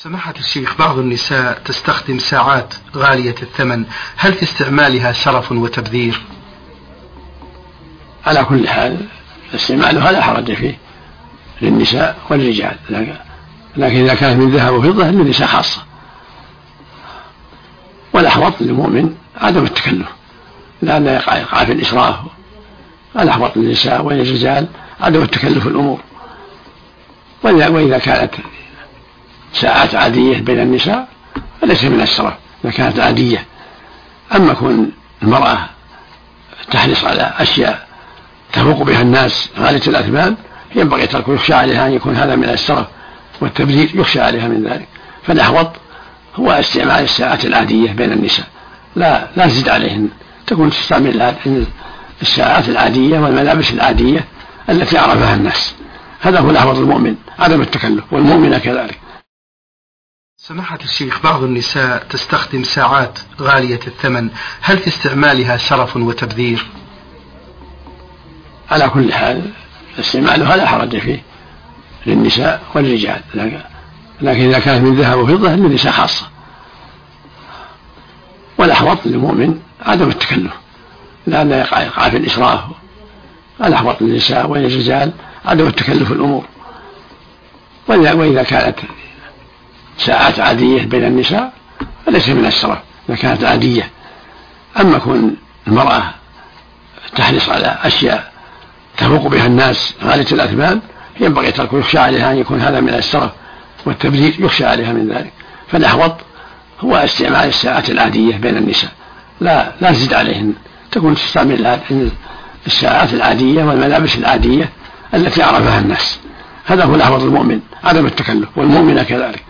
سماحة الشيخ، بعض النساء تستخدم ساعات غالية الثمن، هل في استعمالها سرف وتبذير؟ على كل حال استعمالها لا حرج فيه للنساء والرجال، لكن إذا كانت من ذهب وفضة للنساء خاصة. والأحوط للمؤمن عدم التكلف لأن يقع في الإسراف. الأحوط للنساء والرجال عدم التكلف في الأمور. وإذا كانت ساعات عادية بين النساء فليس من السرف إذا كانت عادية. أما كون المرأة تحرص على أشياء تفوق بها الناس غالية الأثمان ينبغي تركه، يخشى عليها أن يكون هذا من السرف والتبذير، يخشى عليها من ذلك. فالأحوط هو استعمال الساعات العادية بين النساء، لا تزيد عليهن، تكون تستعمل الساعات العادية والملابس العادية التي عرفها الناس. هذا هو الأحوط للمؤمن عدم التكلف، والمؤمن كذلك. سماحة الشيخ، بعض النساء تستخدم ساعات غالية الثمن، هل في استعمالها سرف وتبذير؟ على كل حال استعمالها لا حرج فيه للنساء والرجال، لكن إذا كانت من ذهب وفضة للنساء خاصة. والأحوط للمؤمن عدم التكلف لأن يقع في الإسراف. الأحوط للنساء والرجال عدم التكلف في الأمور. وإذا كانت ساعات عادية بين النساء فليس من السرف إذا كانت عادية. أما كون المرأة تحرص على أشياء تفوق بها الناس غالية الأثمان ينبغي تركه، يخشى عليها أن يكون هذا من السرف والتبذير، يخشى عليها من ذلك. فالأحوط هو استعمال الساعات العادية بين النساء، لا تزيد عليهن، تكون تستعمل الساعات العادية والملابس العادية التي عرفها الناس. هذا هو الأحوط للمؤمن عدم التكلف، والمؤمن كذلك.